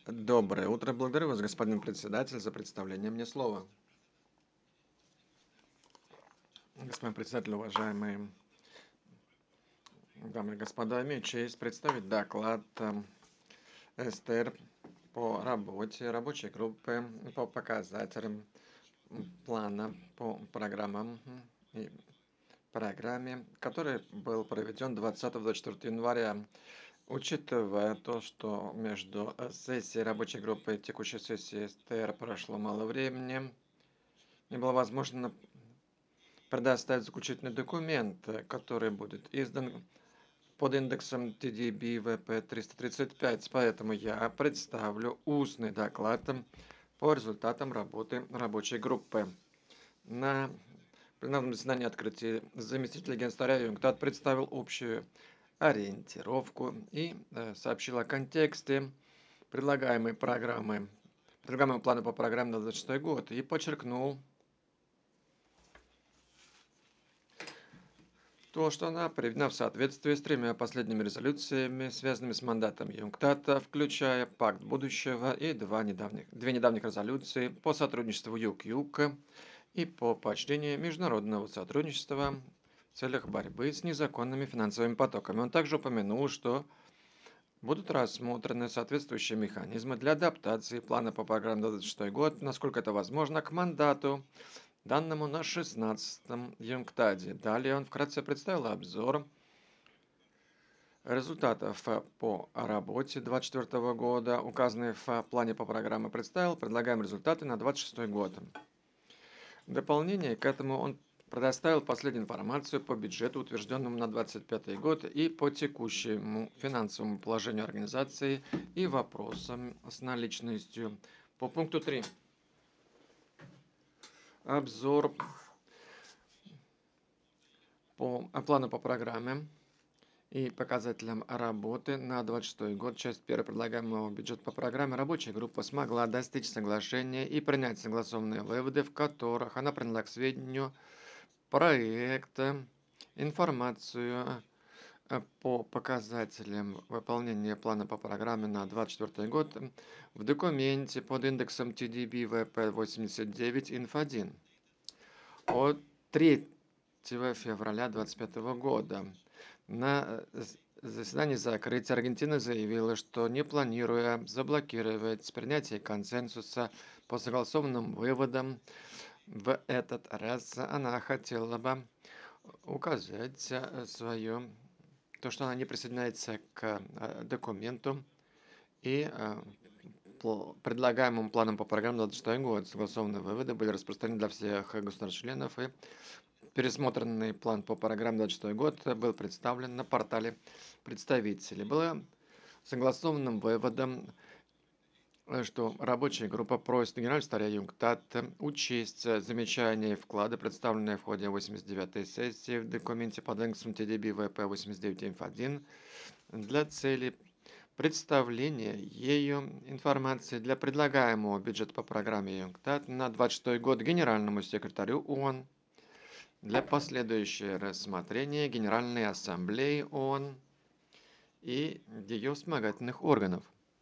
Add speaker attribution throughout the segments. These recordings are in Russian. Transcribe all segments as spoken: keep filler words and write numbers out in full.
Speaker 1: Доброе утро. Благодарю вас, господин председатель, за представление мне слова. Господин председатель, уважаемые дамы и господа, имею честь представить доклад эм, Эстер по работе рабочей группы по показателям плана по программам и программе, который был проведен двадцатого-двадцать четвёртого января. Учитывая то, что между сессией рабочей группы и текущей сессией Эстер прошло мало времени, не было возможно предоставить заключительный документ, который будет издан под индексом Т Д B В П триста тридцать пять. Поэтому я представлю устный доклад по результатам работы рабочей группы. На пленарном заседании открытия заместитель генсекретаря Юнгтат представил общую ориентировку и сообщил о контексте предлагаемой программы, предлагаемого плана по программе на двадцать шестой год и подчеркнул то, что она приведена в соответствии с тремя последними резолюциями, связанными с мандатом Юнгтата, включая Пакт будущего и два недавних, две недавних резолюции по сотрудничеству Юг-Юг и по поощрению международного сотрудничества в целях борьбы с незаконными финансовыми потоками. Он также упомянул, что будут рассмотрены соответствующие механизмы для адаптации плана по программе на двадцать шестой год, насколько это возможно, к мандату, данному на шестнадцатом Юнгтаде. Далее он вкратце представил обзор результатов по работе двадцать четвёртого года, указанные в плане по программе, представил предлагаемые результаты на двадцать шестой год. В дополнение к этому он предоставил последнюю информацию по бюджету, утвержденному на двадцать пятый год, и по текущему финансовому положению организации и вопросам с наличностью. По пункту три. Обзор по плану по программе и показателям работы на двадцать шестой год, часть первая предлагаемого бюджета по программе, рабочая группа смогла достичь соглашения и принять согласованные выводы, в которых она приняла к сведению проекты, информацию по показателям выполнения плана по программе на двадцать четвёртый год в документе под индексом Т Д B В П восемьдесят девять инф один от третьего февраля две тысячи двадцать пятого года. На заседании закрытия Аргентина заявила, что не планируя заблокировать принятие консенсуса по согласованным выводам, в этот раз она хотела бы указать свое, то, что она не присоединяется к документу и по предлагаемым планам по программе на двадцать шестой год. Согласованные выводы были распространены для всех государств-членов, и пересмотренный план по программе двадцать шестой год был представлен на портале представителей. Было согласованным выводом, что рабочая группа просит генерального секретаря Юнгтат учесть замечания и вклады, представленные в ходе восемьдесят девятой сессии в документе под индексом Т Д B В П восемьдесят девять инф один для цели представления ею информации для предлагаемого бюджета по программе Юнгтат на двадцать шестой год генеральному секретарю ООН для последующего рассмотрения Генеральной Ассамблеи ООН и ее вспомогательных органов.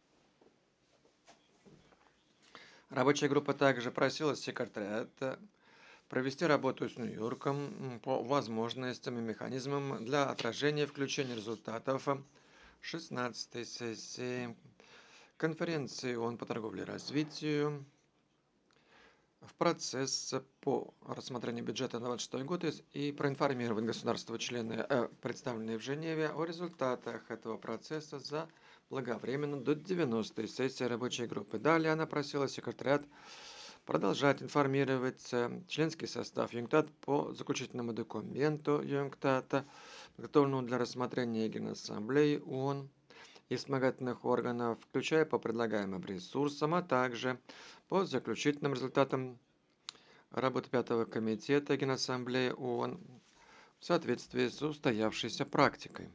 Speaker 1: Рабочая группа также просила секретариат провести работу с Нью-Йорком по возможностям и механизмам для отражения и включения результатов шестнадцатой сессии конференции ООН по торговле и развитию в процесс по рассмотрению бюджета на двадцать шестой год и проинформировать государства-члены, представленные в Женеве, о результатах этого процесса за благовременно до девяностой сессии рабочей группы. Далее она просила секретариат продолжать информировать членский состав Юнгтат по заключительному документу Юнгтата, подготовленному для рассмотрения Генассамблеи ООН и вспомогательных органов, включая по предлагаемым ресурсам, а также по заключительным результатам работы пятого комитета Генассамблеи ООН в соответствии с устоявшейся практикой.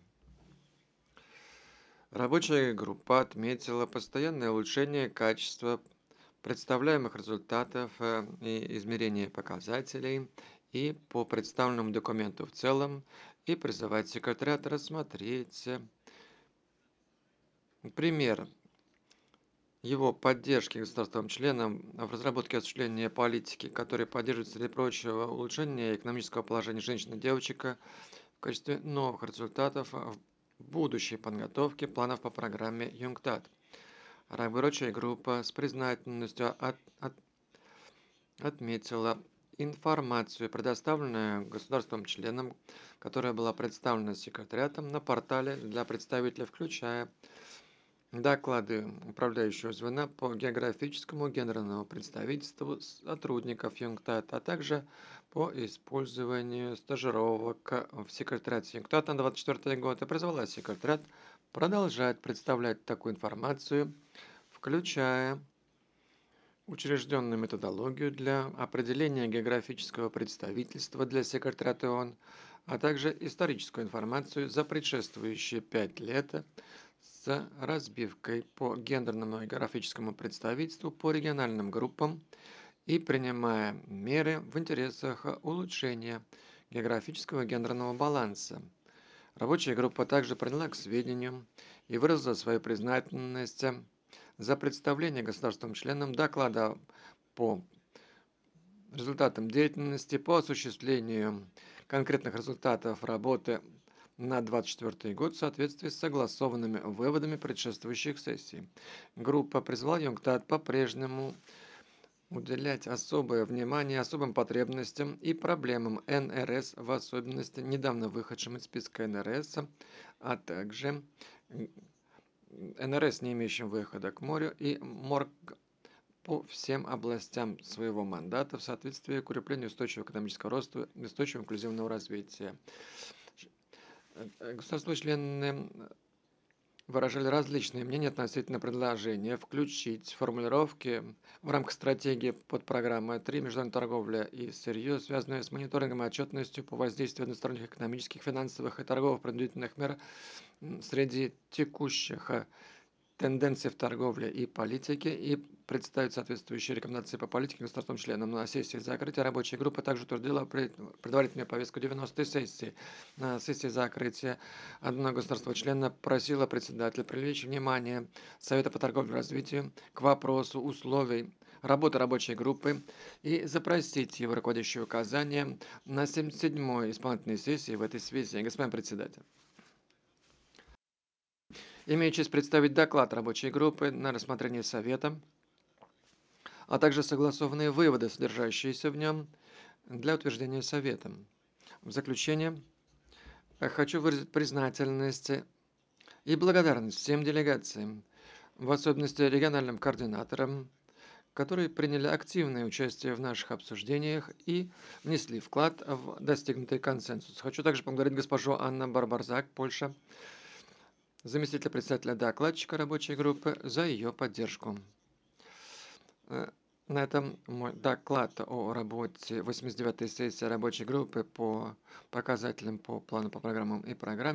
Speaker 1: Рабочая группа отметила постоянное улучшение качества представляемых результатов и измерения показателей и по представленному документу в целом и призывает секретариат рассмотреть пример его поддержки государствам-членам в разработке и осуществлении политики, которые поддерживают, среди прочего, улучшение экономического положения женщин и девочек в качестве новых результатов в будущей подготовке планов по программе ЮНКТАД. Рабочая группа с признательностью от, от- отметила информацию, предоставленную государством-членам, которая была представлена секретариатом на портале для представителей, включая доклады управляющего звена по географическому гендерному представительству сотрудников ЮНКТАД, а также по использованию стажировок в секретариате ЮНКТАД на двадцать четвёртый год и призвала секретариат продолжать представлять такую информацию, включая учрежденную методологию для определения географического представительства для секретариата ООН, а также историческую информацию за предшествующие пять лет с разбивкой по гендерному и географическому представительству по региональным группам и принимая меры в интересах улучшения географического и гендерного баланса. Рабочая группа также приняла к сведению и выразила свою признательность за представление государствам-членам доклада по результатам деятельности по осуществлению конкретных результатов работы на двадцать четвёртый год в соответствии с согласованными выводами предшествующих сессий. Группа призвала ЮНКТАД по-прежнему уделять особое внимание особым потребностям и проблемам эн эр эс, в особенности недавно выходшим из списка эн эр эс, а также эн эр эс, не имеющим выхода к морю, и морг по всем областям своего мандата в соответствии к укреплению устойчивого экономического роста и устойчивого инклюзивного развития. Государства-члены выражали различные мнения относительно предложения включить формулировки в рамках стратегии подпрограммы три «Международная торговля и сырье», связанные с мониторингом и отчетностью по воздействию односторонних экономических, финансовых и торговых принудительных мер среди текущих тенденций в торговле и политике и представить соответствующие рекомендации по политике государствам-членам. На сессии закрытия рабочая группа также утвердила предварительную повестку девяностой сессии. На сессии закрытия одно государство-члена просило председателя привлечь внимание Совета по торговле и развитию к вопросу условий работы рабочей группы и запросить его руководящие указания на семьдесят седьмой исполнительной сессии в этой связи. Господин председатель, имею честь представить доклад рабочей группы на рассмотрение Совета, а также согласованные выводы, содержащиеся в нем, для утверждения Советом. В заключение хочу выразить признательность и благодарность всем делегациям, в особенности региональным координаторам, которые приняли активное участие в наших обсуждениях и внесли вклад в достигнутый консенсус. Хочу также поблагодарить госпожу Анну Барбарзак, Польша, заместителя председателя докладчика рабочей группы, за ее поддержку. На этом мой доклад о работе восемьдесят девятой сессии рабочей группы по показателям по плану по программам и программе